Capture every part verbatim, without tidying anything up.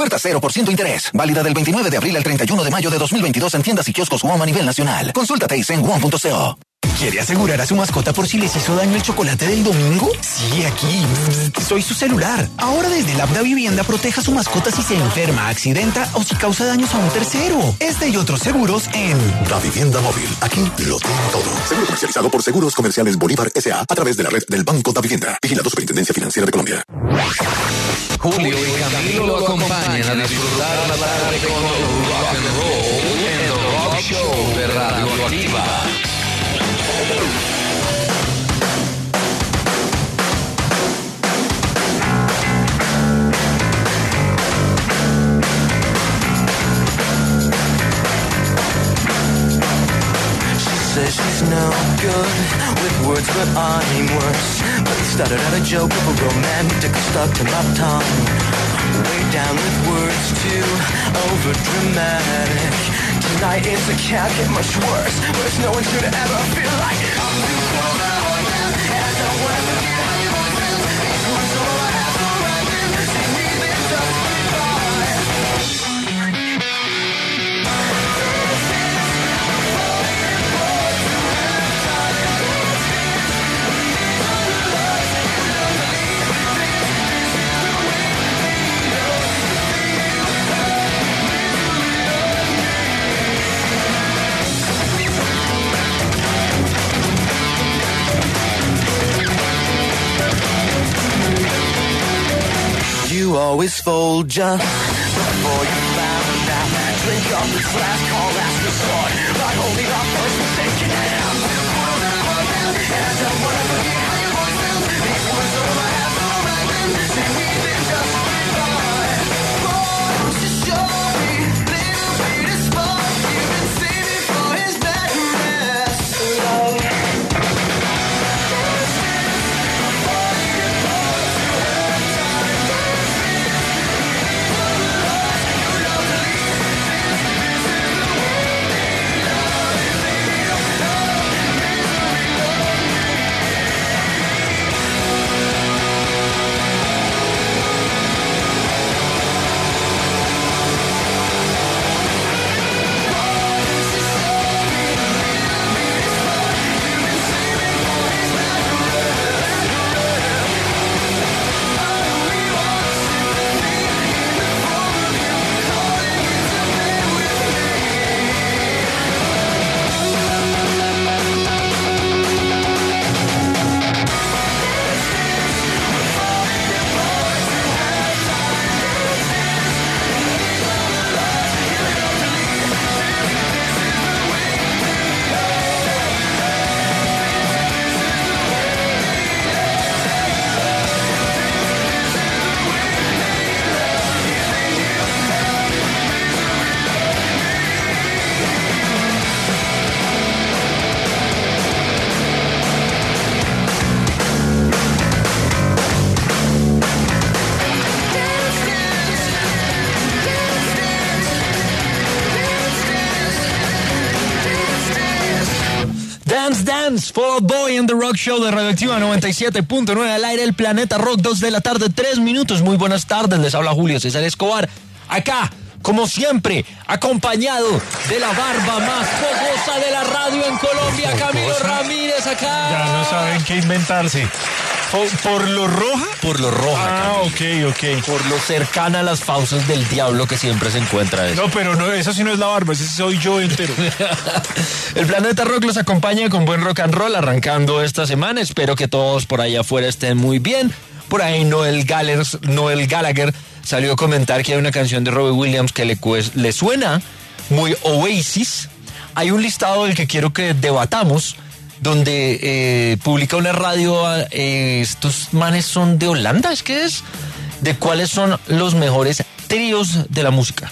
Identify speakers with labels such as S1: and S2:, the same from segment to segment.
S1: Oferta cero por ciento interés. Válida del veintinueve de abril al treinta y uno de mayo de dos mil veintidós en tiendas y kioscos WOM a nivel nacional. Consulta Taste en wom punto co.
S2: ¿Quiere asegurar a su mascota por si les hizo daño el chocolate del domingo? Sí, aquí. Soy su celular. Ahora desde la app Da Vivienda proteja a su mascota si se enferma, accidenta o si causa daños a un tercero. Este y otros seguros en
S3: Da Vivienda Móvil. Aquí lo tiene todo. Seguro comercializado por Seguros Comerciales Bolívar S A a través de la red del Banco Da Vivienda. Vigilado Superintendencia Financiera de Colombia.
S4: Julio y Camilo lo acompañan a disfrutar la tarde con rock and roll en el Rock Show de Radio Activa.
S5: Says she's no good with words, but I'm worse. But it started out a joke of a romantic stuck to my tongue. Way down with words too over dramatic. Tonight it's a can't get much worse. Worse, no one should ever feel like I'm too cold now, and I don't want to forget how you want to. These words all I have to write in. See me then just you always fold just before you found out. Drink up this last call, last resort. But only our first mistake can end. And I don't wanna forget how you always felt. These words all I have to write them. See me then just goodbye. What's your story? Little sweetest spark. You've been saving for his bad rest. Love.
S6: Dance Dance, Fall Out Boy en The Rock Show de Radioactiva noventa y siete punto nueve al aire, el Planeta Rock, dos de la tarde, tres minutos. Muy buenas tardes, les habla Julio César Escobar, acá, como siempre, acompañado de la barba más fogosa de la radio en Colombia, Camilo Ramírez, acá.
S7: Ya no saben qué inventarse. ¿Por, por lo roja?
S6: Por lo roja,
S7: Ah,
S6: Camilo.
S7: ok, ok.
S6: Por lo cercana a las fauces del diablo que siempre se encuentra eso.
S7: No, pero no, eso sí no es la barba, ese soy yo entero.
S6: El Planeta Rock los acompaña con buen rock and roll arrancando esta semana. Espero que todos por allá afuera estén muy bien. Por ahí Noel Gallagher, Noel Gallagher salió a comentar que hay una canción de Robbie Williams que le, le suena muy Oasis. Hay un listado del que quiero que debatamos, donde eh, publica una radio, eh, estos manes son de Holanda, ¿es que es? De cuáles son los mejores tríos de la música.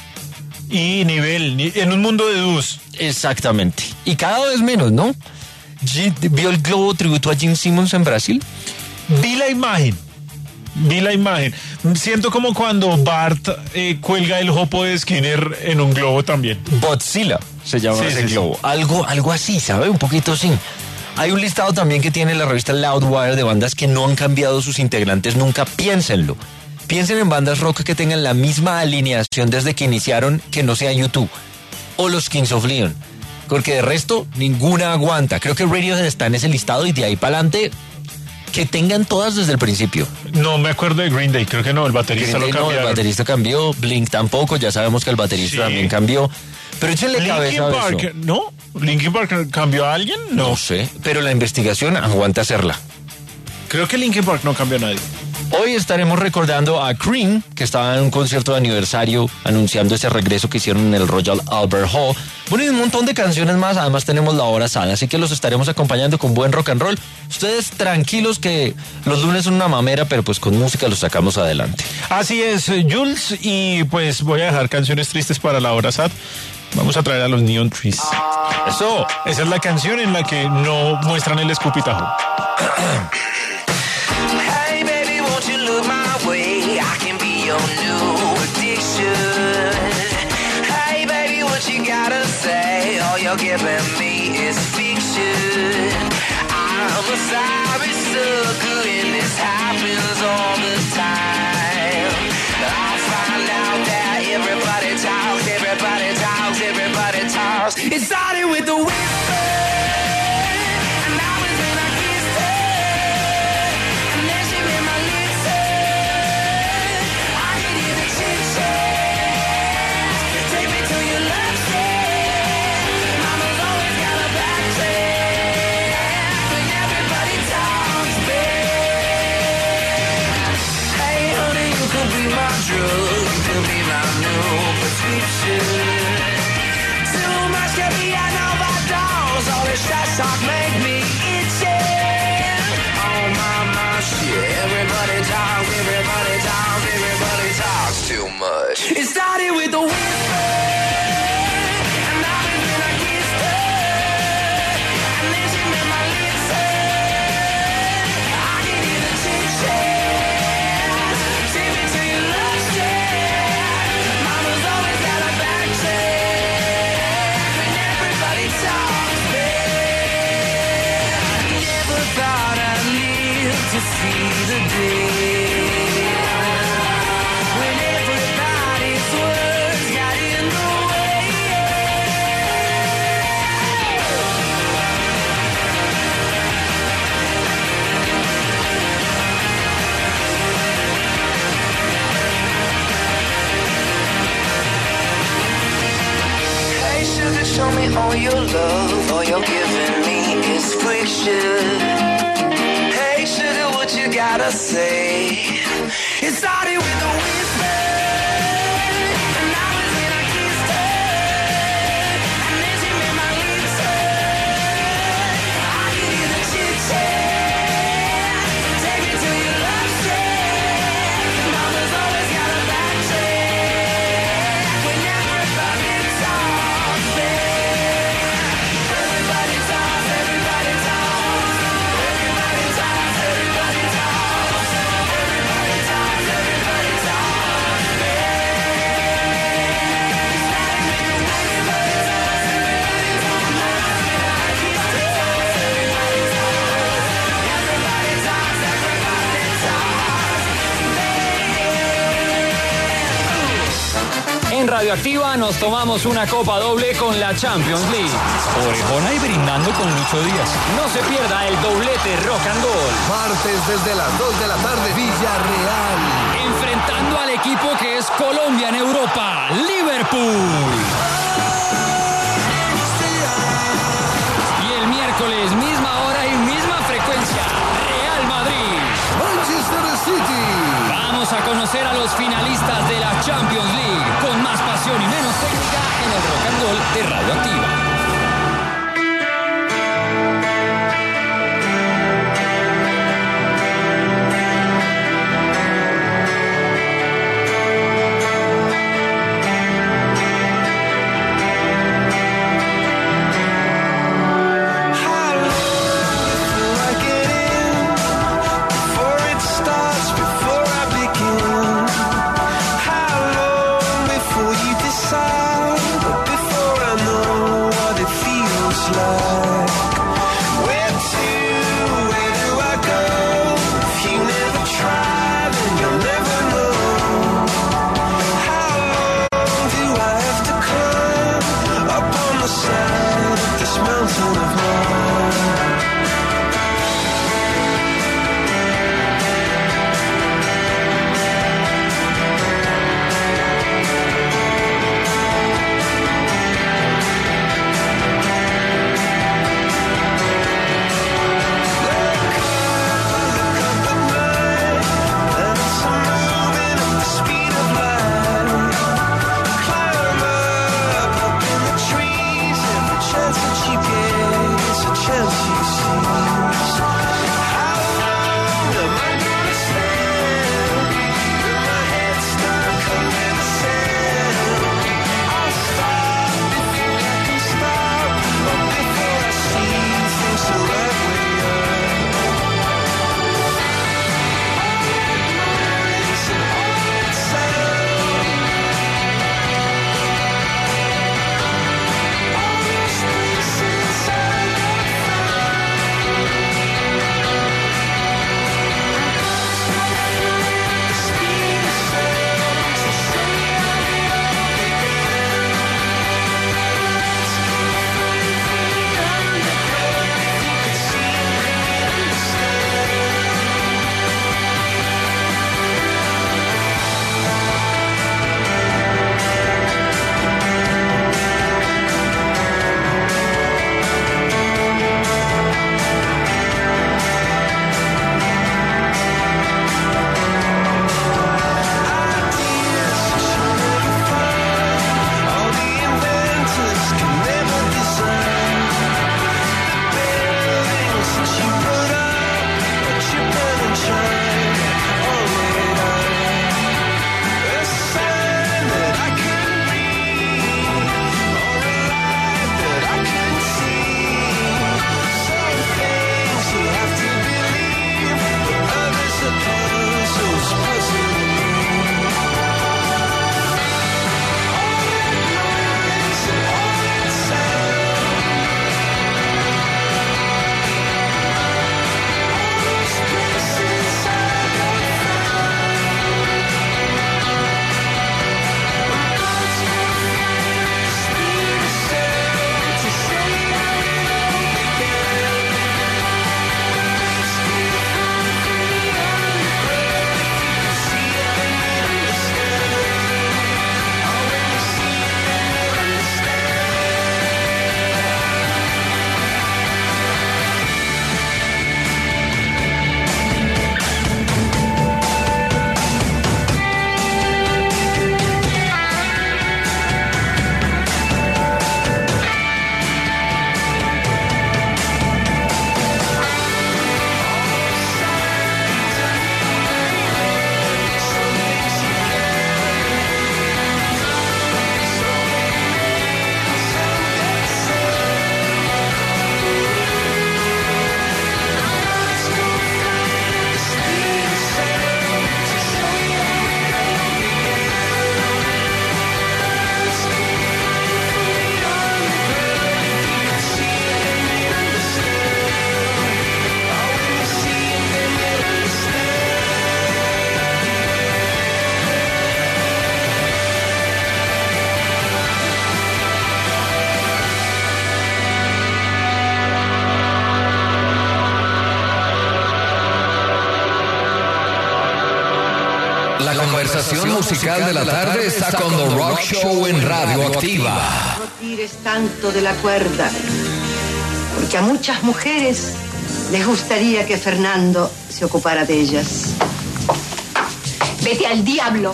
S7: Y nivel, en un mundo de dúos.
S6: Exactamente. Y cada vez menos, ¿no? ¿Vio el globo tributo a Gene Simmons en Brasil?
S7: Vi la imagen. Vi la imagen. Siento como cuando Bart eh, cuelga el jopo de Skinner en un globo también.
S6: Godzilla se llama
S7: sí,
S6: ese
S7: sí,
S6: globo.
S7: Sí.
S6: Algo, algo así, ¿sabe? Un poquito así. Hay un listado también que tiene la revista Loudwire de bandas que no han cambiado sus integrantes nunca, piénsenlo. Piensen en bandas rock que tengan la misma alineación desde que iniciaron, que no sea U dos o los Kings of Leon, porque de resto ninguna aguanta. Creo que Radiohead está en ese listado y de ahí para adelante que tengan todas desde el principio.
S7: No me acuerdo de Green Day, creo que no, el baterista
S6: Green Day
S7: lo
S6: no,
S7: cambiaron.
S6: el baterista cambió, Blink tampoco, ya sabemos que el baterista
S7: Sí.
S6: también cambió. Pero échenle cabeza
S7: Linkin
S6: a
S7: Park,
S6: eso.
S7: ¿no? ¿Linkin Park cambió a alguien? No.
S6: No sé, pero la investigación aguanta hacerla.
S7: Creo que Linkin Park no cambió a nadie.
S6: Hoy estaremos recordando a Cream, que estaba en un concierto de aniversario anunciando ese regreso que hicieron en el Royal Albert Hall. Bueno, y un montón de canciones más. Además tenemos la hora sana, así que los estaremos acompañando con buen rock and roll. Ustedes tranquilos que los lunes son una mamera, pero pues con música los sacamos adelante.
S7: Así es, eh, Jules, y pues voy a dejar canciones tristes para la hora sad. Vamos a traer a los Neon Trees. Eso, esa es la canción en la que no muestran el escupitajo.
S5: Hey baby, won't you look my way? I can be your new addiction. Hey baby, what you gotta say? All you're giving me is fiction. I'm a sorry sucker and this happens all the time. I find out that everybody talks, everybody talks, everybody talks. It started with the whisper. Talk make me itchy. Oh my, my shit. Everybody talks, everybody talks, everybody talks too much. It started with a whisper, and I was when I kissed her, and then she made my lips hurt. I can hear the chit chat. Take me to your love shack. Mama's always got a back check when everybody talks, babe. Thought I'd live to see the day when everybody's words got in the way. Hey sugar, show me all your love. All you're giving me is friction. What you gotta say? It started with a whisper, and I was when I kissed her, and then she made my lips hurt. I could hear the chit chat. Take me to your love shack. Mama's always got a back check when everybody talks, babe. Everybody talks, everybody talks, everybody talks, everybody talks. Everybody talks, everybody talks,
S8: En Radioactiva nos tomamos una copa doble con la Champions League.
S2: Orejona y brindando con Lucho Díaz.
S8: No se pierda el doblete rock and roll.
S9: Martes desde las dos de la tarde, Villarreal.
S8: Enfrentando al equipo que es Colombia en Europa, Liverpool. Y el miércoles, misma hora y misma frecuencia, Real Madrid.
S9: Manchester City.
S8: Vamos a conocer a los finalistas de la Champions League con más pasión y menos técnica en el rock and roll de Radioactiva.
S4: conversación musical de la tarde está con The Rock Show en Radio Activa.
S10: No tires tanto de la cuerda, porque a muchas mujeres les gustaría que Fernando se ocupara de ellas. Vete al diablo.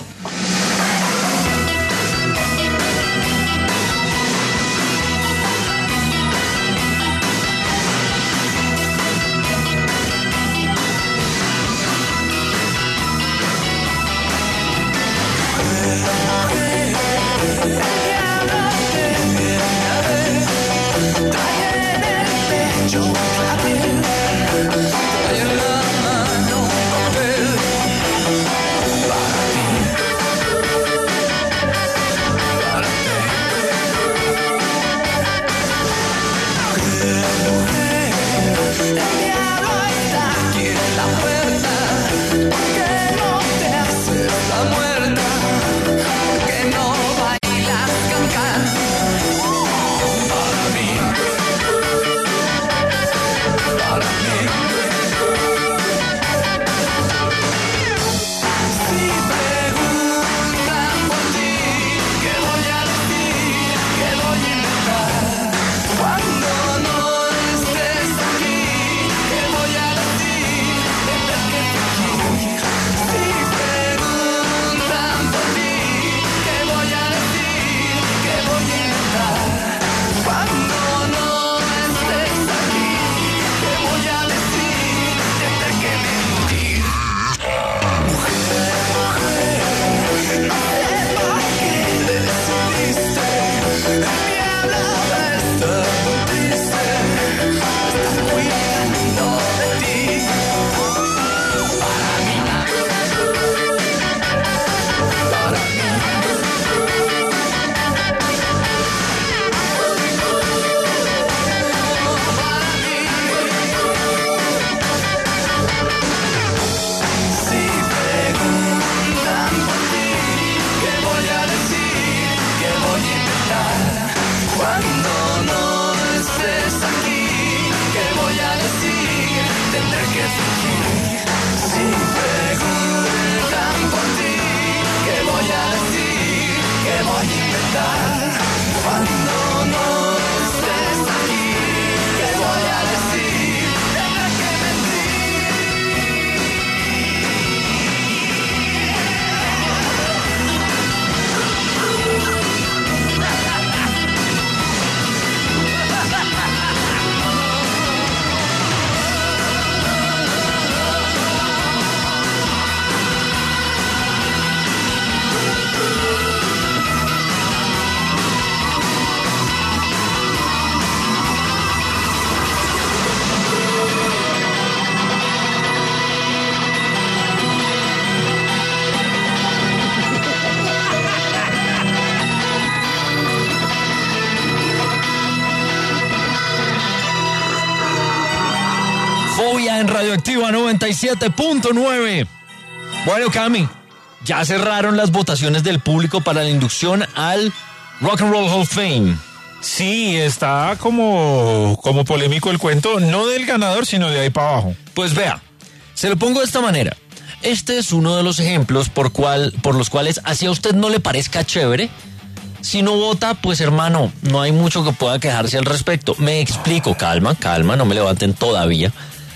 S6: En Radioactiva noventa y siete punto nueve. Bueno, Cami, ya cerraron las votaciones del público para la inducción al Rock and Roll Hall of Fame.
S7: Sí, está como, como polémico el cuento, no del ganador, sino de ahí para abajo.
S6: Pues vea, se lo pongo de esta manera. Este es uno de los ejemplos por, cual, por los cuales, así a usted no le parezca chévere, si no vota, pues hermano, no hay mucho que pueda quejarse al respecto. Me explico, calma, calma, no me levanten todavía.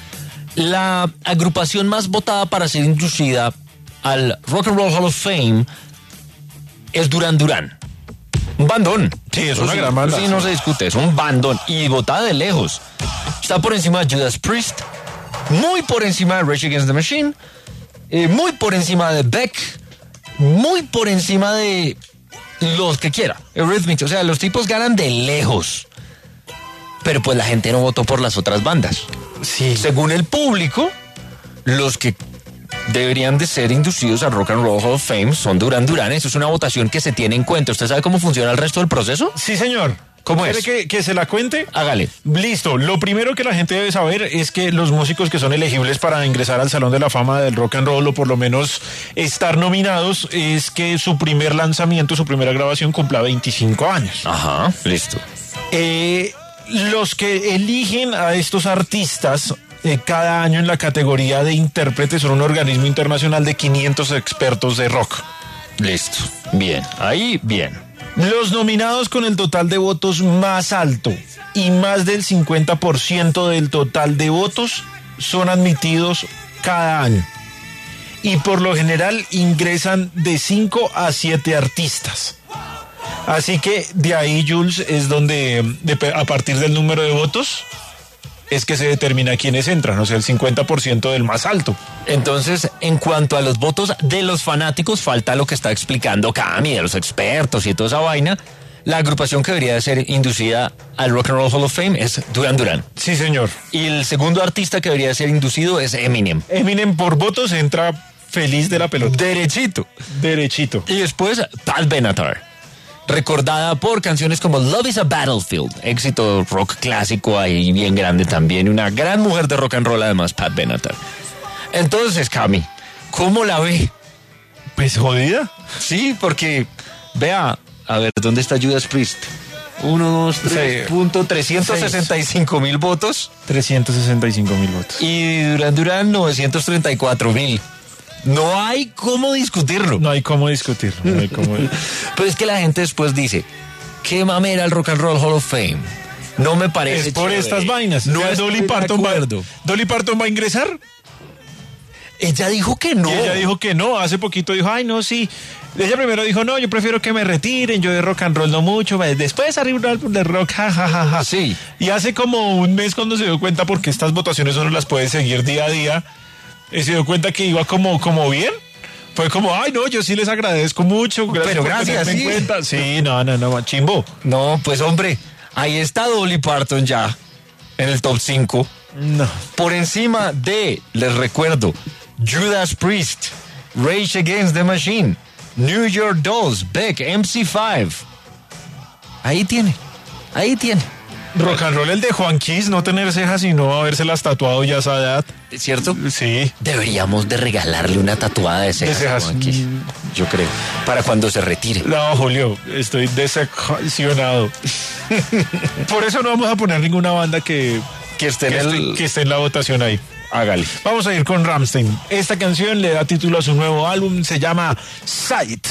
S6: La agrupación más votada para ser inducida al Rock and Roll Hall of Fame es Duran Duran. Un bandón.
S7: Sí, es una sí, gran banda.
S6: Sí, no se discute, es un bandón. Y votada de lejos. Está por encima de Judas Priest, muy por encima de Rage Against the Machine, eh, muy por encima de Beck, muy por encima de los que quiera. Eurythmics, o sea, los tipos ganan de lejos. Pero pues la gente no votó por las otras bandas.
S7: Sí.
S6: Según el público, los que deberían de ser inducidos al Rock and Roll Hall of Fame son Duran Duran. Eso es una votación que se tiene en cuenta. ¿Usted sabe cómo funciona el resto del proceso?
S7: Sí, señor.
S6: ¿Cómo es?
S7: ¿Quiere que, que se la cuente?
S6: Hágale.
S7: Listo. Lo primero que la gente debe saber es que los músicos que son elegibles para ingresar al Salón de la Fama del Rock and Roll, o por lo menos estar nominados, es que su primer lanzamiento, su primera grabación cumpla veinticinco años.
S6: Ajá, listo.
S7: Eh... Los que eligen a estos artistas eh, cada año en la categoría de intérpretes son un organismo internacional de quinientos expertos de rock.
S6: Listo. Bien. Ahí, bien.
S7: Los nominados con el total de votos más alto y más del cincuenta por ciento del total de votos son admitidos cada año. Y por lo general ingresan de cinco a siete artistas. Así que de ahí, Jules, es donde de, a partir del número de votos es que se determina quiénes entran, o sea, el cincuenta por ciento del más alto.
S6: Entonces, en cuanto a los votos de los fanáticos, falta lo que está explicando Cami, de los expertos y toda esa vaina. La agrupación que debería de ser inducida al Rock and Roll Hall of Fame es Duran Duran.
S7: Sí, señor.
S6: Y el segundo artista que debería de ser inducido es Eminem.
S7: Eminem por votos entra feliz de la pelota.
S6: Derechito.
S7: Derechito.
S6: Y después, Pat Benatar. Recordada por canciones como Love is a Battlefield, éxito rock clásico ahí bien grande también, una gran mujer de rock and roll además, Pat Benatar. Entonces, Cami, ¿cómo la ve?
S7: Pues jodida.
S6: Sí, porque, vea, a ver, ¿dónde está Judas Priest? Uno, dos, tres, sí. punto trescientos sesenta y cinco mil votos.
S7: trescientos sesenta y cinco mil votos.
S6: Y Duran Duran, novecientos treinta y cuatro mil. No hay cómo discutirlo.
S7: No hay cómo discutirlo. No hay cómo...
S6: Pero es que la gente después dice, qué mamera el Rock and Roll Hall of Fame. No me parece.
S7: Es por
S6: chévere.
S7: Estas vainas.
S6: No
S7: es Dolly Parton va, Dolly Parton va a ingresar.
S6: Ella dijo que no.
S7: Y ella dijo que no. Hace poquito dijo, ay, no, sí. Ella primero dijo, no, yo prefiero que me retiren. Yo de rock and roll no mucho. Después arriba un álbum de rock, jajajaja. Ja, ja, ja.
S6: Sí.
S7: Y hace como un mes cuando se dio cuenta, porque estas votaciones uno las puede seguir día a día, y se dio cuenta que iba como, como bien. Fue como, ay, no, yo sí les agradezco mucho. Gracias.
S6: Pero gracias,
S7: sí.
S6: En cuenta.
S7: Sí, no, no, no, chimbo.
S6: No, pues hombre, ahí está Dolly Parton ya, en el top cinco.
S7: No.
S6: Por encima de, les recuerdo, Judas Priest, Rage Against the Machine, New York Dolls, Beck, M C cinco. Ahí tiene, ahí tiene.
S7: Rock and roll el de Juan Kiss, no tener cejas y no habérselas tatuado ya a esa edad.
S6: ¿Cierto?
S7: Sí.
S6: Deberíamos de regalarle una tatuada de cejas,
S7: de cejas.
S6: a Juan Kiss, yo creo, para cuando se retire.
S7: No, Julio, estoy decepcionado. Por eso no vamos a poner ninguna banda que,
S6: que, esté,
S7: que,
S6: en
S7: esté,
S6: el...
S7: que esté en la votación ahí.
S6: Hágale.
S7: Vamos a ir con Rammstein. Esta canción le da título a su nuevo álbum, se llama Sight.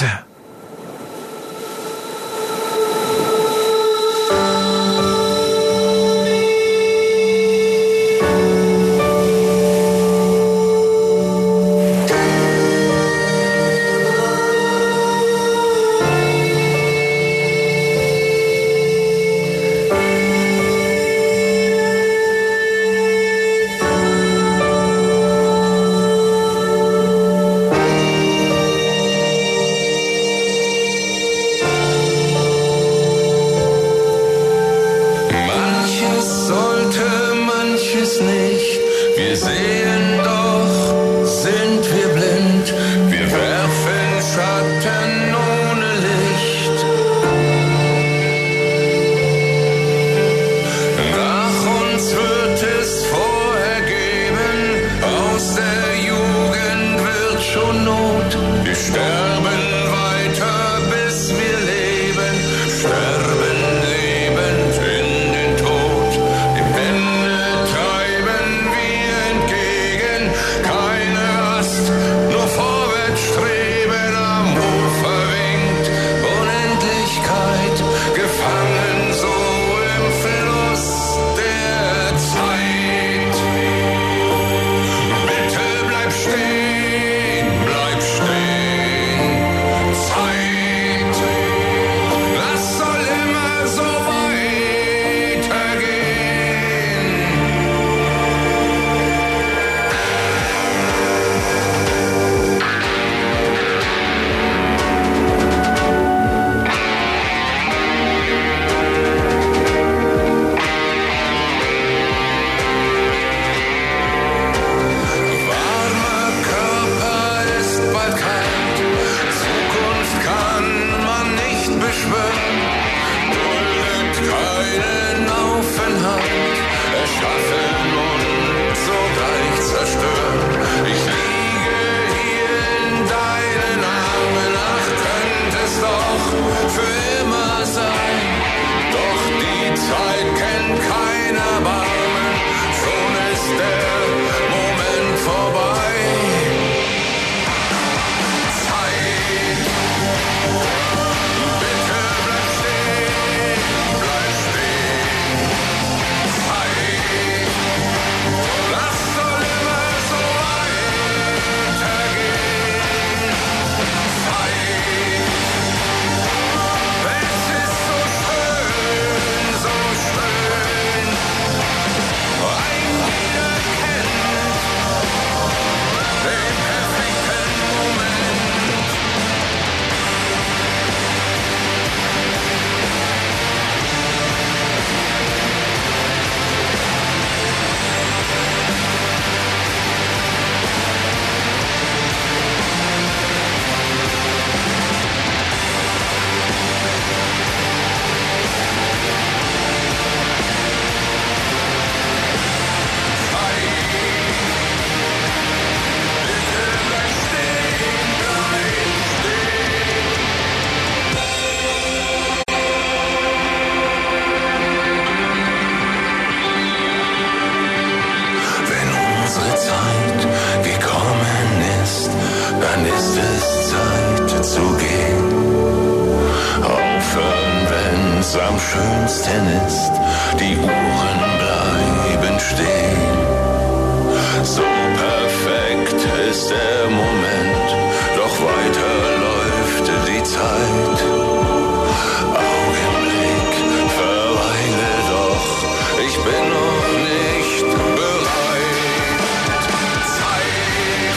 S11: was am schönsten ist, die Uhren bleiben stehen. So perfekt ist der Moment, doch weiter läuft die Zeit. Augenblick, verweile doch, ich bin noch nicht bereit. Zeit,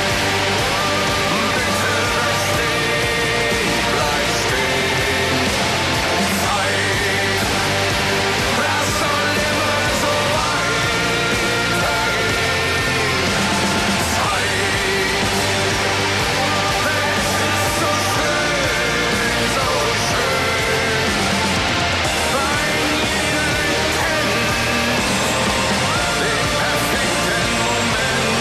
S11: bitte steh, bleib stehen. Zeit, das soll immer so weitergehen. Zeit, es ist so schön, so schön, weil jeder kennt den perfekten Moment.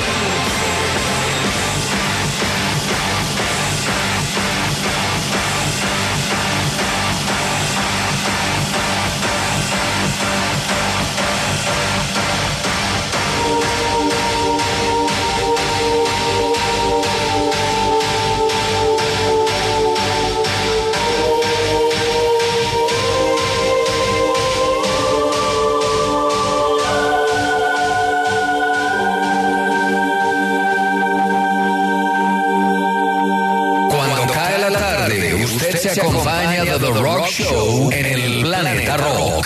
S4: Cuando cae la tarde, usted se acompaña de The Rock Show en el Planeta Rock.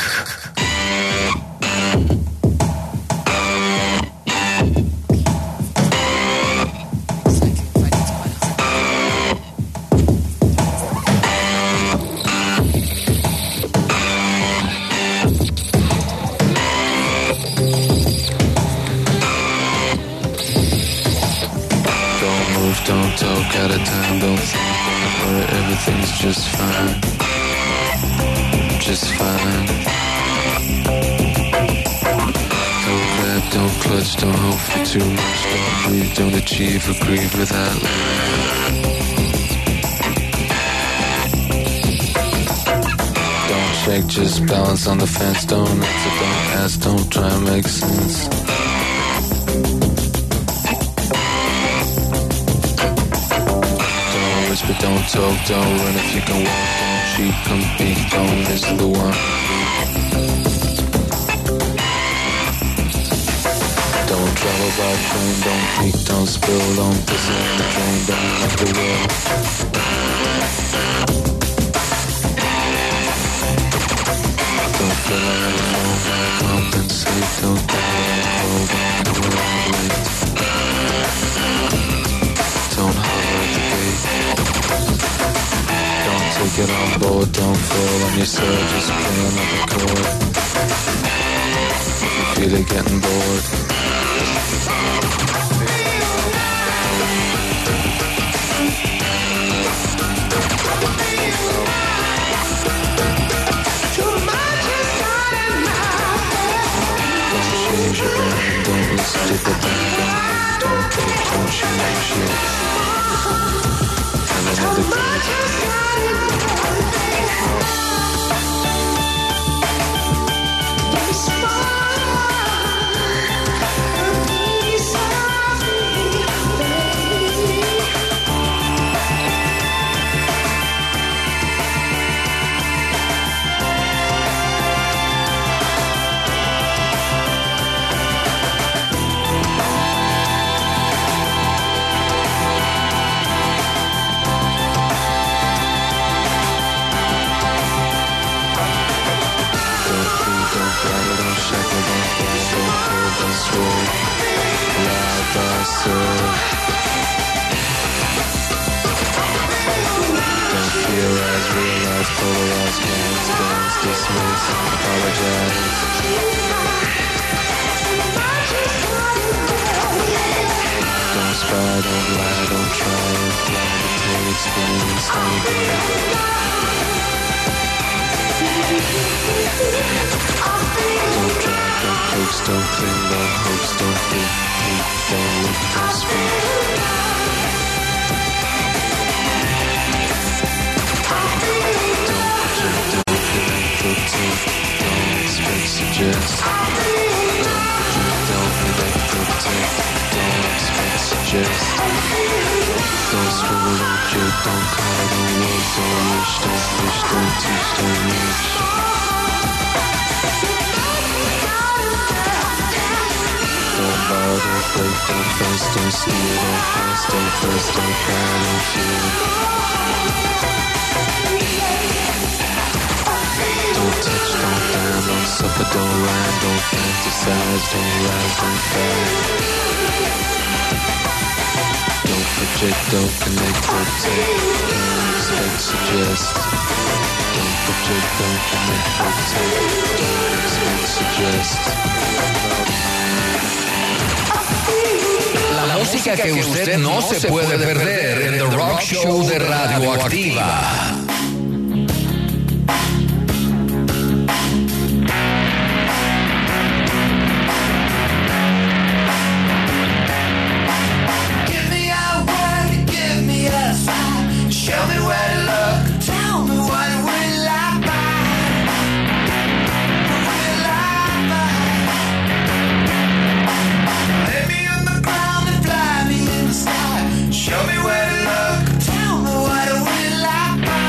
S11: Don't move, don't talk, out of time, don't think about it, everything's just fine. Just fine. Don't grab, don't clutch, don't hope for too much, don't breathe, don't achieve or grieve without living. Don't shake, just balance on the fence, don't answer, don't ask, don't try and make sense. But don't talk, don't run if you can walk, don't cheat, compete, don't miss the one. Don't travel by train, don't peek, don't spill, don't piss in the drain, don't knock the wheel. Don't fill in the moment, compensate, don't die, hold on, don't wait. Don't hover at the gate. Don't take it on board, don't fall on yourself, just play another chord. If you feel it getting bored. Don't change your mind, don't listen to the band, don't take, don't change shit. Have another day. Don't theorize, realize, polarize, minds, guns, dismiss, apologize. Don't spy, don't lie, don't try, imply, dictate, experience, holiday. Don't drive, don't coax, don't cling, don't hoax, don't think, don't look, don't speak. Don't expect, suggest. Don't connect, protect. Don't expect, suggest. Don't scribble, don't joke, don't call, don't work, don't wish, don't push, don't teach, don't reach. first, don't see it at first, stay first, don't cry, don't feel it. Don't touch, don't dine, don't suffer, don't rhyme, don't fantasize, don't rise, don't fall. Don't project, don't connect, don't take, don't expect, suggest. Don't project, don't connect, don't take, don't expect, suggest.
S4: La música que usted no se puede perder en The Rock Show de Radioactiva.
S5: Show me where to look, tell me what it would like by. What would it like by? Lay me on the ground and fly me in the sky. Show me where to look, tell me what it would like by.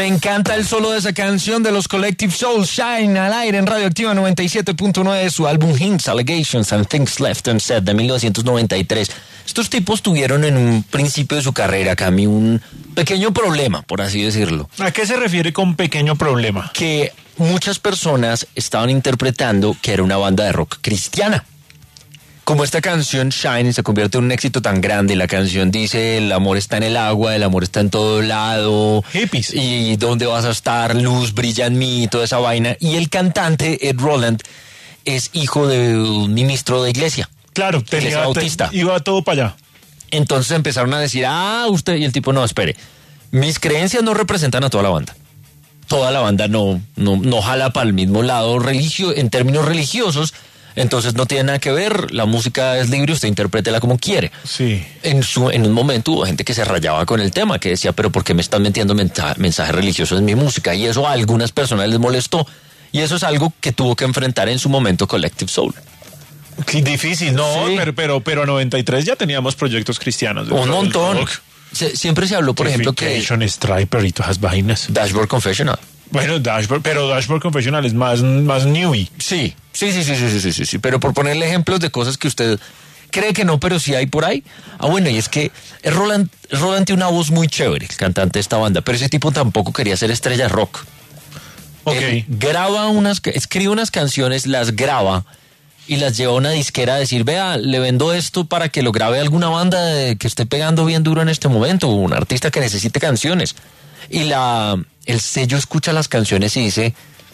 S6: Me encanta el solo de esa canción de los Collective Soul, Shine, al aire en Radioactiva noventa y siete punto nueve, su álbum Hints, Allegations and Things Left Unsaid de mil novecientos noventa y tres. Estos tipos tuvieron en un principio de su carrera, Cami, un pequeño problema, por así decirlo.
S7: ¿A qué se refiere con pequeño problema?
S6: Que muchas personas estaban interpretando que era una banda de rock cristiana. Como esta canción Shine se convierte en un éxito tan grande, la canción dice el amor está en el agua, el amor está en todo lado.
S7: Hippies.
S6: Y dónde vas a estar, luz brilla en mí, toda esa vaina. Y el cantante, Ed Roland, es hijo de un ministro de iglesia.
S7: Claro, tenía,
S6: bautista.
S7: Te, iba todo para allá.
S6: Entonces empezaron a decir, ah, usted, y el tipo, no, espere, mis creencias no representan a toda la banda. Toda la banda no, no, no jala para el mismo lado religio, en términos religiosos. Entonces no tiene nada que ver, la música es libre, usted interprétela como quiere.
S7: Sí.
S6: En, su, en un momento hubo gente que se rayaba con el tema, que decía, pero ¿por qué me están metiendo mensajes mensaje religiosos en mi música? Y eso a algunas personas les molestó. Y eso es algo que tuvo que enfrentar en su momento Collective Soul.
S7: Qué difícil, no,
S6: Sí.
S7: pero, pero, pero en noventa y tres ya teníamos proyectos cristianos.
S6: Un montón. Se, siempre se habló, por ejemplo, que
S7: Striper y todas las vainas.
S6: Dashboard Confessional.
S7: Bueno, Dashboard, pero Dashboard Confessional es más, más newy.
S6: Sí, sí, sí, sí, sí, sí, sí, sí, sí, pero por ponerle ejemplos de cosas que usted cree que no, pero sí hay por ahí. Ah, bueno, y es que Roland, Roland tiene una voz muy chévere, el cantante de esta banda, pero ese tipo tampoco quería ser estrella rock.
S7: Ok.
S6: Él graba unas, escribe unas canciones, las graba y las lleva a una disquera a decir, vea, le vendo esto para que lo grabe alguna banda de, que esté pegando bien duro en este momento, un artista que necesite canciones. Y la el sello escucha las canciones y dice,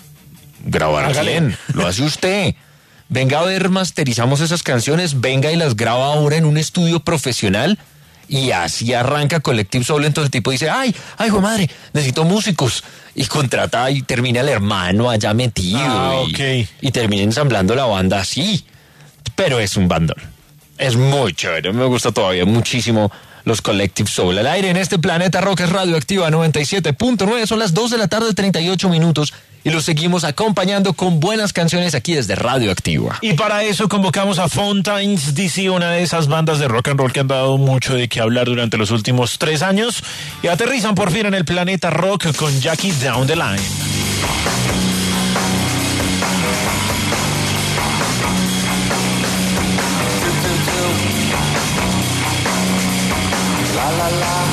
S6: grabar bien, lo hace usted. Venga a ver, masterizamos esas canciones, venga y las graba ahora en un estudio profesional. Y así arranca Collective Soul. Entonces el tipo dice, ay, ay, hijo de madre, necesito músicos. Y contrata y termina el hermano allá metido.
S7: Ah,
S6: y,
S7: ok.
S6: y termina ensamblando la banda así. Pero es un bandón. Es muy chévere, me gusta todavía muchísimo los Collective Soul. Al aire en este planeta rock es Radioactiva noventa y siete punto nueve. Son las dos de la tarde, treinta y ocho minutos. Y los seguimos acompañando con buenas canciones aquí desde Radioactiva.
S7: Y para eso convocamos a Fountains D C, una de esas bandas de rock and roll que han dado mucho de qué hablar durante los últimos tres años. Y aterrizan por fin en el planeta rock con Jackie Down the Line.
S5: La la la.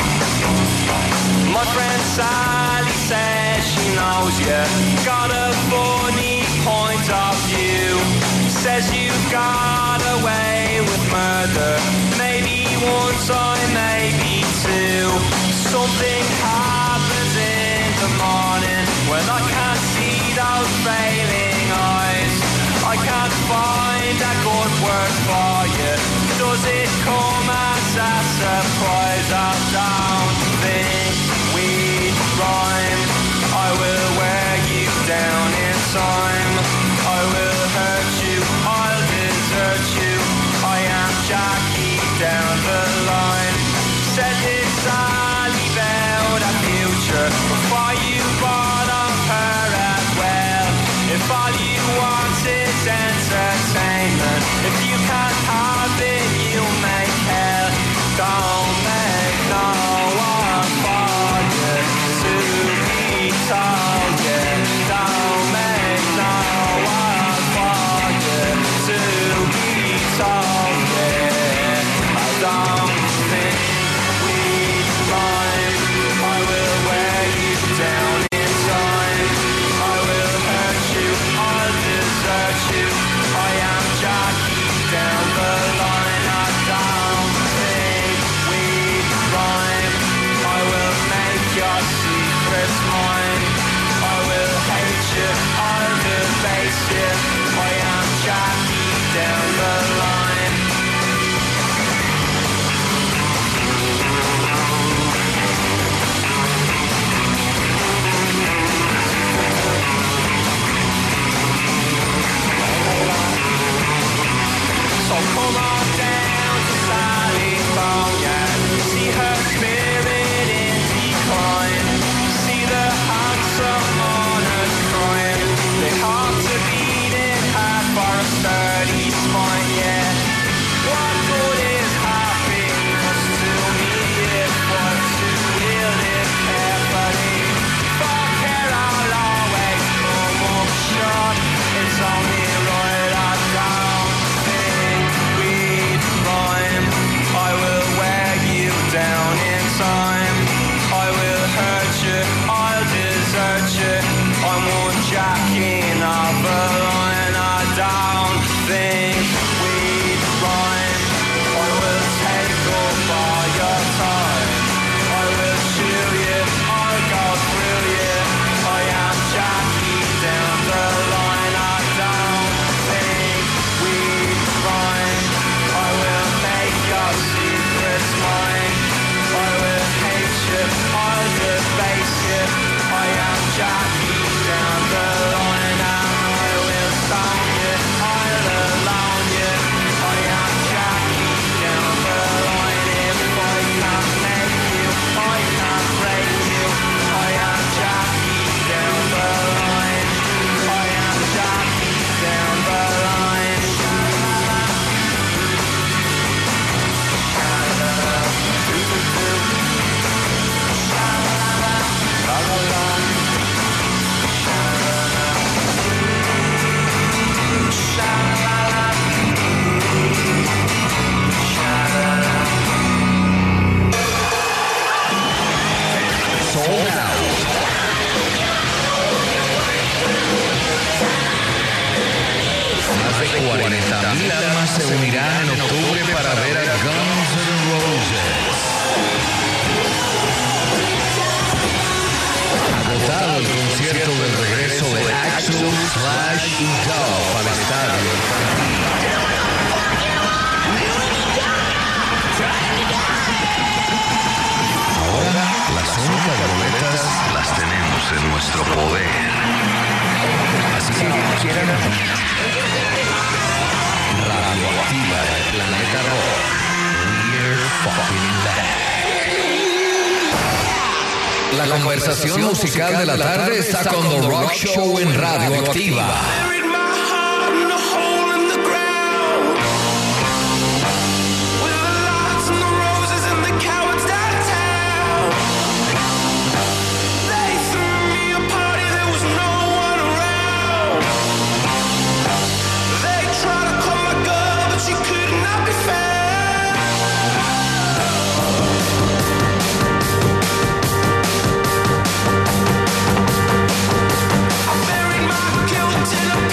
S5: My friend Sally says she knows you got a funny point of view. Says you got away with murder, maybe one time, maybe two. Something happens in the morning when I can't see those failing eyes. I can't find a good word for you. Does it come as a surprise? I don't think we rhyme. I will wear you down in time. I will hurt you, I'll desert you. I am Jackie down the line. Said this Sally about a future before you bought off her as well. If all you want is entertainment, if you can't have it, you'll make hell. Don't make no one for you to be told you. Don't make no one for you to be told you. I don't think we rhyme. I will wear you down in time. I will hurt you, I'll desert you. I am Jackie down the line. I don't think we rhyme. I will make your secrets mine. I will hate you, I'll debase you. I am Jackie down the line. So come on down to California, see her spirit in decline, see the
S4: de cuarenta mil almas se unirán en octubre para ver a Guns N' Roses. Agotado el concierto del regreso de Axl, Slash y Duff al estadio infantil. Ahora las únicas boletas las tenemos en nuestro poder. Así que quieran Radioactiva del Planeta Rock. We're fucking back. La conversación musical de la tarde está con The Rock Show en Radioactiva.
S5: Till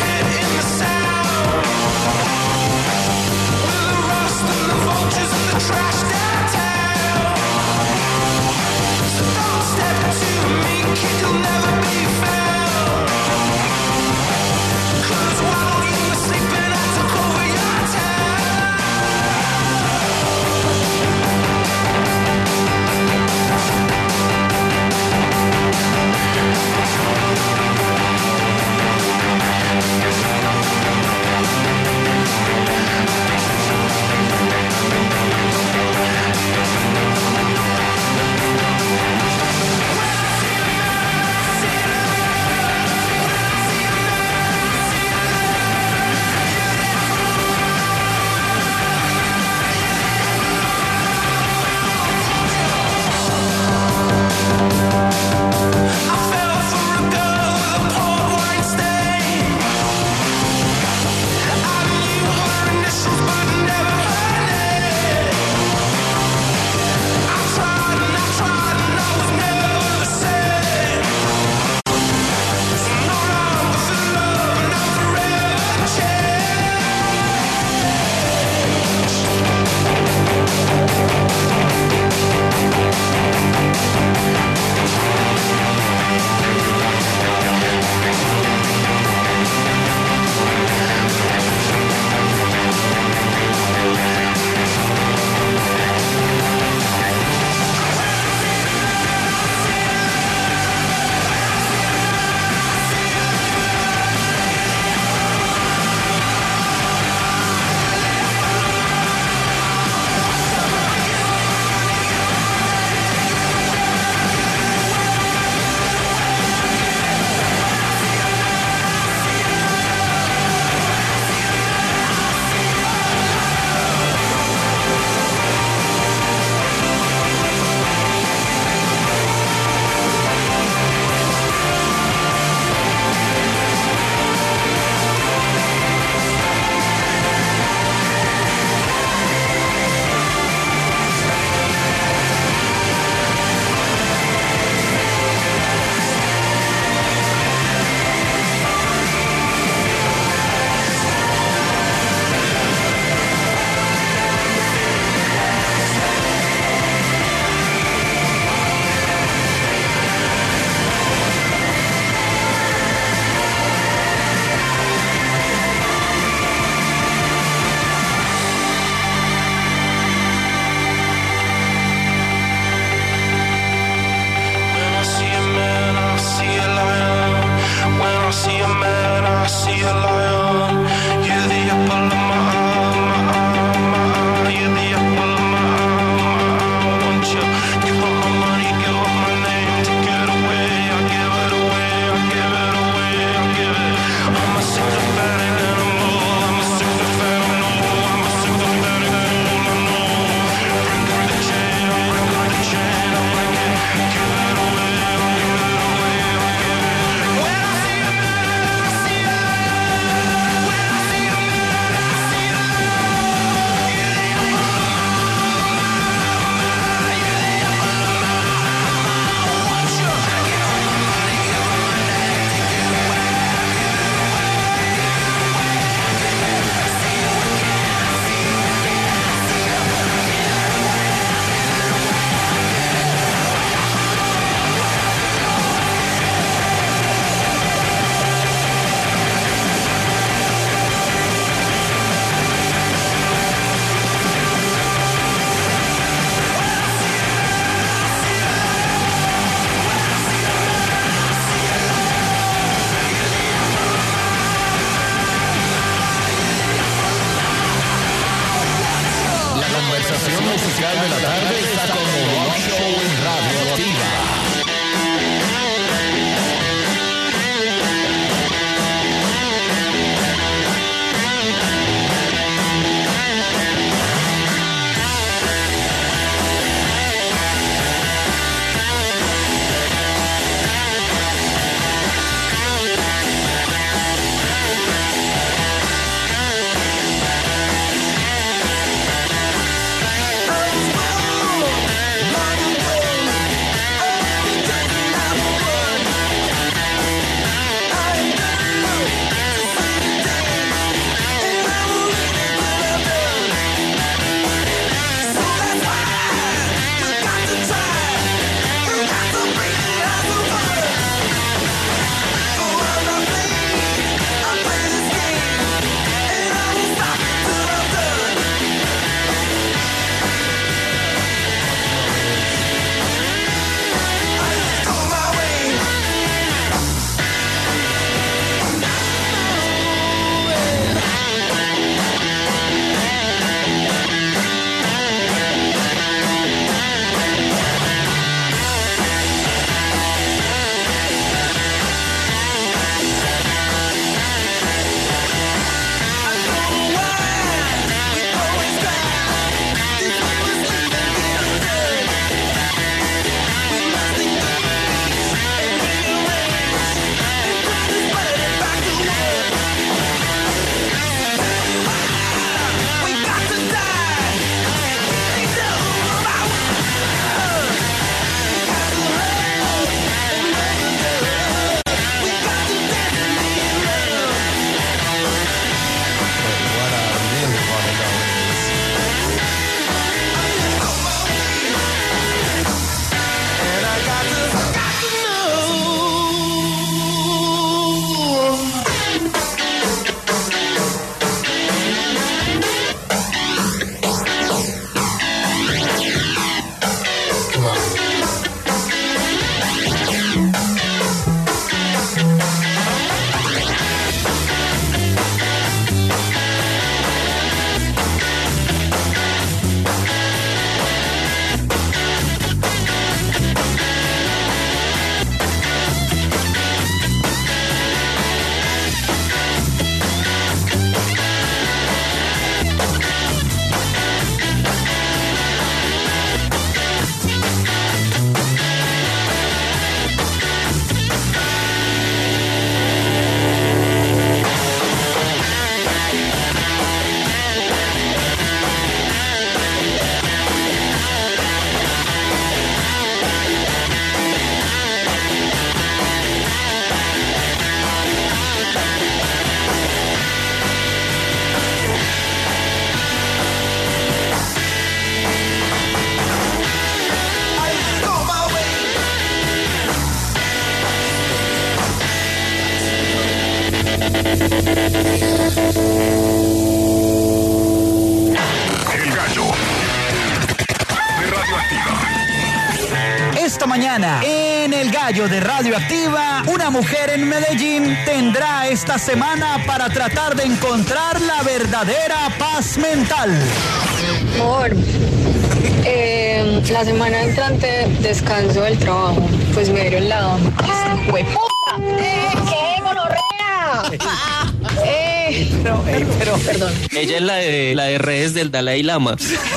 S3: El gallo de Radioactiva.
S12: Esta mañana, en El Gallo de Radioactiva, una mujer en Medellín tendrá esta semana para tratar de encontrar la verdadera paz mental.
S13: Amor, eh, la semana entrante descanso del trabajo, pues me dieron la... ¡Hueputa! ¡Eh, qué gonorrea! ¡Eh!
S14: Pero, ey, pero,
S13: perdón.
S14: Ella es la de, la de redes del Dalai Lama.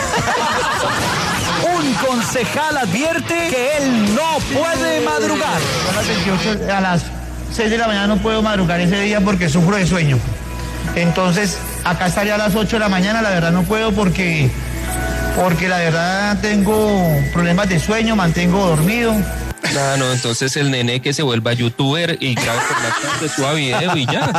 S12: Un concejal advierte que él no puede madrugar.
S15: A las veintiocho, a las seis de la mañana no puedo madrugar ese día porque sufro de sueño. Entonces, acá estaría a las ocho de la mañana, la verdad no puedo porque, porque la verdad tengo problemas de sueño, mantengo dormido.
S14: No, no, entonces el nene que se vuelva youtuber y grabe por la tarde, suba video y ya.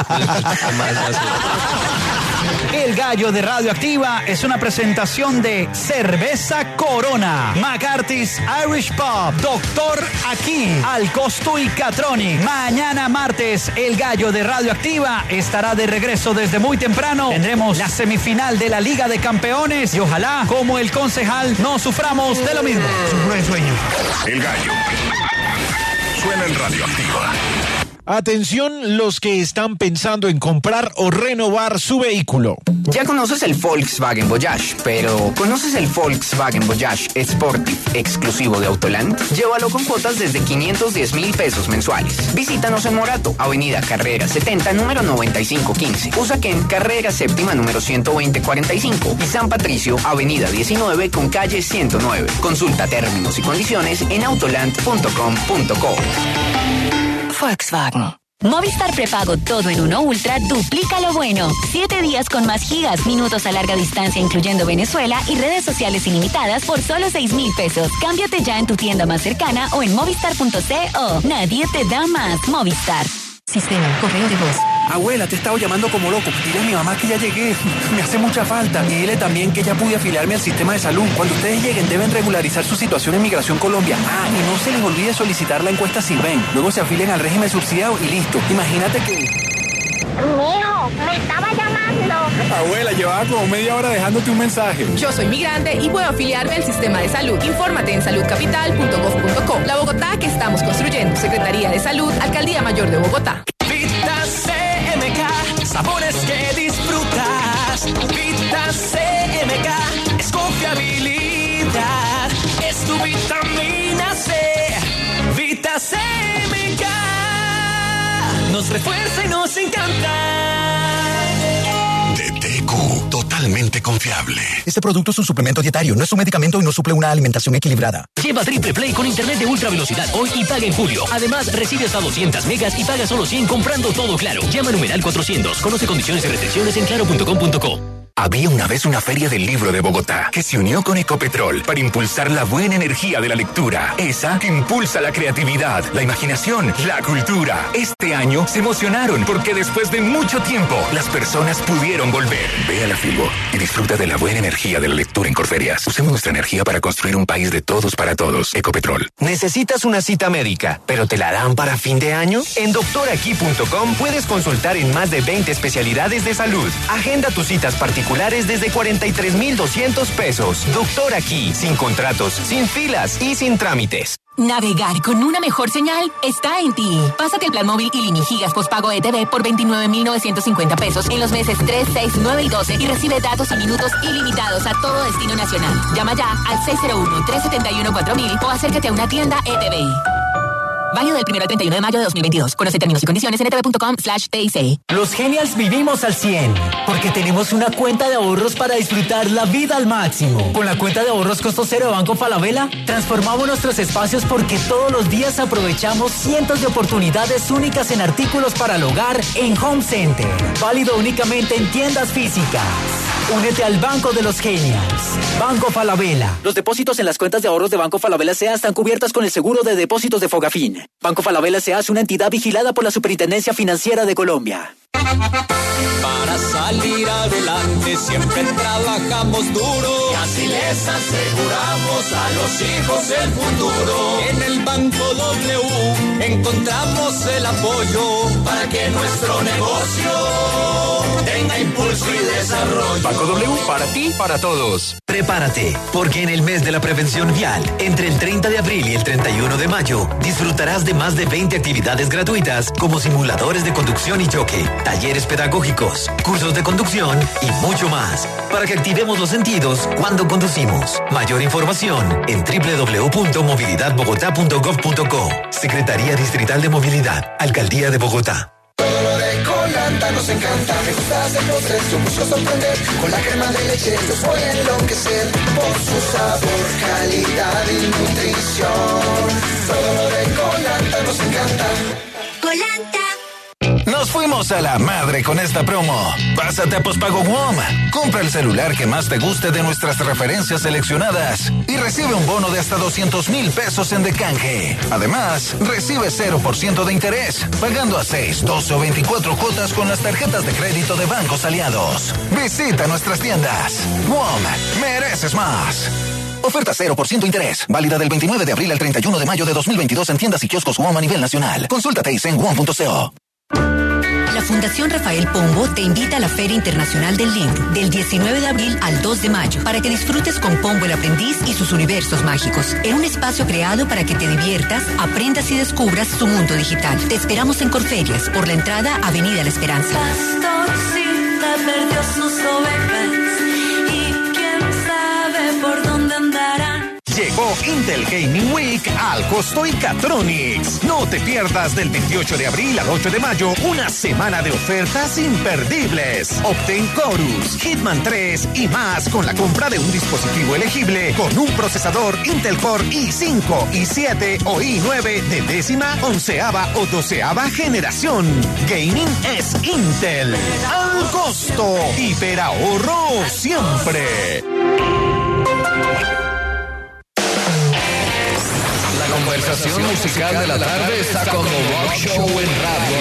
S12: El Gallo de Radioactiva es una presentación de Cerveza Corona, McCarthy's Irish Pub, Doctor Aquí, Al Costo y Catronic. Mañana martes, El Gallo de Radioactiva estará de regreso desde muy temprano. Tendremos la semifinal de la Liga de Campeones y ojalá, como el concejal, no suframos de lo mismo.
S15: Sufro de sueño.
S3: El gallo suena en Radioactiva.
S7: Atención los que están pensando en comprar o renovar su vehículo.
S16: Ya conoces el Volkswagen Voyage, pero ¿conoces el Volkswagen Voyage Sportive exclusivo de Autoland? Llévalo con cuotas desde quinientos diez mil pesos mensuales. Visítanos en Morato, Avenida Carrera setenta, número noventa y cinco quince. Usaquén, Carrera Séptima, número ciento veinte cuarenta y cinco. Y San Patricio, Avenida diecinueve con calle ciento nueve. Consulta términos y condiciones en autoland punto com punto co.
S17: Volkswagen. Movistar Prepago Todo en Uno Ultra duplica lo bueno. Siete días con más gigas, minutos a larga distancia incluyendo Venezuela y redes sociales ilimitadas por solo seis mil pesos. Cámbiate ya en tu tienda más cercana o en movistar punto co. Nadie te da más. Movistar. Sistema, correo de voz.
S18: Abuela, te he estado llamando como loco. Dile a mi mamá que ya llegué. Me hace mucha falta. Y dile también que ya pude afiliarme al sistema de salud. Cuando ustedes lleguen deben regularizar su situación en Migración Colombia. Ah, y no se les olvide solicitar la encuesta Silven. Luego se afilian al régimen subsidiado y listo. Imagínate que...
S19: Mijo, me estaba llamando.
S18: Abuela, llevaba como media hora dejándote un mensaje.
S20: Yo soy migrante y puedo afiliarme al sistema de salud. Infórmate en salud capital punto gov punto co. La Bogotá que estamos construyendo. Secretaría de Salud, Alcaldía Mayor de Bogotá.
S5: Vita C M K, sabores que disfrutas. Vita C M K es confiabilidad, es tu vitamina C. Vita C M K nos refuerza y nos encanta.
S3: D T Q, totalmente confiable.
S1: Este producto es un suplemento dietario, no es un medicamento y no suple una alimentación equilibrada.
S8: Lleva Triple Play con internet de ultra velocidad hoy y paga en julio. Además, recibe hasta doscientas megas y paga solo cien comprando todo Claro. Llama a numeral cuatrocientos. Conoce condiciones y restricciones en claro punto com punto co.
S3: Había una vez una feria del libro de Bogotá que se unió con Ecopetrol para impulsar la buena energía de la lectura. Esa que impulsa la creatividad, la imaginación, la cultura. Este año se emocionaron porque después de mucho tiempo las personas pudieron volver. Ve a la Filbo y disfruta de la buena energía de la lectura en Corferias. Usemos nuestra energía para construir un país de todos para todos. Ecopetrol.
S21: ¿Necesitas una cita médica, pero te la dan para fin de año? En doctor aquí punto com puedes consultar en más de veinte especialidades de salud. Agenda tus citas particulares desde cuarenta y tres mil doscientos pesos. Doctor Aquí, sin contratos, sin filas y sin trámites.
S17: Navegar con una mejor señal está en ti. Pásate el plan móvil Ilini Gigas postpago E T V por veintinueve mil novecientos cincuenta pesos en los meses tres, seis, nueve y doce y recibe datos y minutos ilimitados a todo destino nacional. Llama ya al seis cero uno, tres siete uno, cuatro mil o acércate a una tienda E T V. Válido del primero al treinta y uno de mayo de dos mil veintidós. Conoce términos y condiciones en e t v punto com slash T I C.
S22: Los Genials vivimos al cien, porque tenemos una cuenta de ahorros para disfrutar la vida al máximo. Con la cuenta de ahorros costo cero de Banco Falabella, transformamos nuestros espacios porque todos los días aprovechamos cientos de oportunidades únicas en artículos para el hogar en Home Center. Válido únicamente en tiendas físicas. Únete al Banco de los Genials. Banco Falabella.
S23: Los depósitos en las cuentas de ahorros de Banco Falabella S A están cubiertas con el seguro de depósitos de Fogafín. Banco Falabella S A es una entidad vigilada por la Superintendencia Financiera de Colombia.
S5: Para salir adelante siempre trabajamos duro y así les aseguramos a los hijos el futuro. En el Banco W encontramos el apoyo para que nuestro negocio tenga impulso y desarrollo.
S21: Banco W, para ti, para todos. Prepárate, porque en el mes de la prevención vial, entre el treinta de abril y el treinta y uno de mayo, disfrutarás de más de veinte actividades gratuitas como simuladores de conducción y choque, talleres pedagógicos, cursos de conducción y mucho más, para que activemos los sentidos cuando conducimos. Mayor información en doble u doble u doble u punto movilidad bogotá punto gov punto co. Secretaría Distrital de Movilidad, Alcaldía de Bogotá.
S5: Todo lo de Colanta nos encanta, me gusta hacer postres, yo busco sorprender, con la crema de leche los voy a enloquecer, por su sabor, calidad y nutrición. Todo lo de Colanta nos encanta.
S1: Colanta. Nos fuimos a la madre con esta promo. Pásate a Pospago WOM. Compra el celular que más te guste de nuestras referencias seleccionadas y recibe un bono de hasta doscientos mil pesos en decanje. Además, recibe cero por ciento de interés, pagando a seis, doce o veinticuatro cuotas con las tarjetas de crédito de bancos aliados. Visita nuestras tiendas. WOM, mereces más. Oferta cero por ciento interés. Válida del veintinueve de abril al treinta y uno de mayo de dos mil veintidós en tiendas y kioscos WOM a nivel nacional. Consulta T I C en wom punto co.
S17: La Fundación Rafael Pombo te invita a la Feria Internacional del Libro del diecinueve de abril al dos de mayo para que disfrutes con Pombo el Aprendiz y sus universos mágicos en un espacio creado para que te diviertas, aprendas y descubras su mundo digital. Te esperamos en Corferias por la entrada Avenida La Esperanza.
S5: Pastorcita perdió sus ovejas y quién sabe por dónde andarán.
S2: Llegó Intel Gaming Week al Costo y Catronics. No te pierdas del veintiocho de abril al ocho de mayo una semana de ofertas imperdibles. Obtén Chorus, Hitman tres y más con la compra de un dispositivo elegible con un procesador Intel Core i cinco, i siete o i nueve de décima, onceava o doceava generación. Gaming es Intel. Al costo. Hiperahorro siempre.
S4: La conversación musical de la tarde está como Rock Show en radio.